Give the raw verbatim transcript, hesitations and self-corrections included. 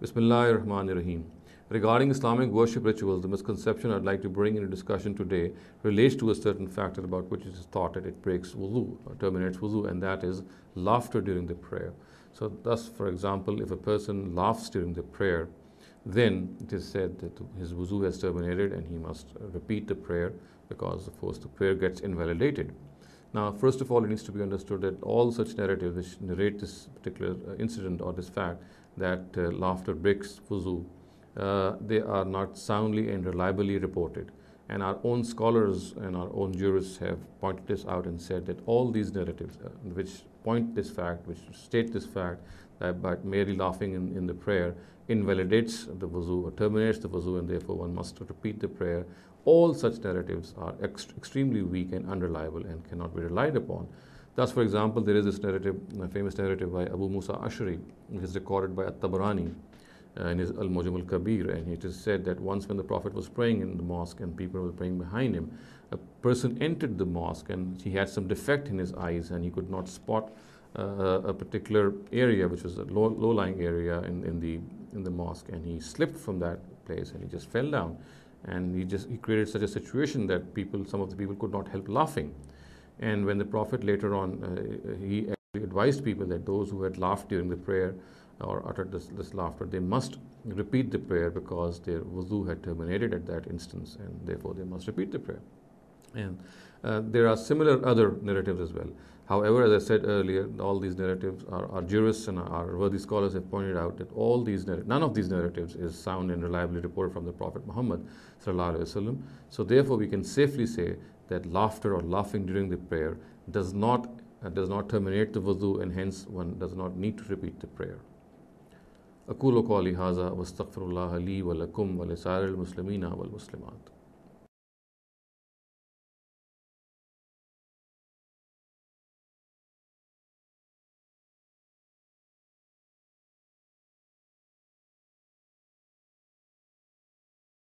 Bismillahir Rahmanir Rahim. Regarding Islamic worship rituals, the misconception I'd like to bring into discussion today relates to a certain factor about which it is thought that it breaks wudu or terminates wudu, and that is laughter during the prayer. So thus, for example, if a person laughs during the prayer, then it is said that his wudu has terminated and he must repeat the prayer, because of course the prayer gets invalidated. Now, first of all, it needs to be understood that all such narratives which narrate this particular incident or this fact that uh, laughter breaks wudu, uh, they are not soundly and reliably reported. And our own scholars and our own jurists have pointed this out and said that all these narratives uh, which point this fact, which state this fact, that by merely laughing in, in the prayer invalidates the wuzu or terminates the wuzu, and therefore one must repeat the prayer. All such narratives are ext extremely weak and unreliable and cannot be relied upon. Thus, for example, there is this narrative, a famous narrative by Abu Musa Ash'ari, which is recorded by At-Tabarani uh, in his Al-Mujam al-Kabir, and it is said that once when the Prophet was praying in the mosque and people were praying behind him, a person entered the mosque and he had some defect in his eyes and he could not spot uh, a particular area, which was a low, low-lying area in, in, the, in the mosque, and he slipped from that place and he just fell down. And he just he created such a situation that people, some of the people could not help laughing. And when the Prophet later on, uh, he advised people that those who had laughed during the prayer or uttered this, this laughter, they must repeat the prayer because their wudu had terminated at that instance, and therefore they must repeat the prayer. And uh, there are similar other narratives as well. However, as I said earlier, all these narratives, are, our jurists and our worthy scholars have pointed out that all these, none of these narratives is sound and reliably reported from the Prophet Muhammad sallallahu alaihi wasallam. So therefore, we can safely say that laughter or laughing during the prayer does not uh, does not terminate the wudu, and hence one does not need to repeat the prayer. أقول قولي هذا واستغفر الله لي ولكم ولسائر المسلمين والمسلمات.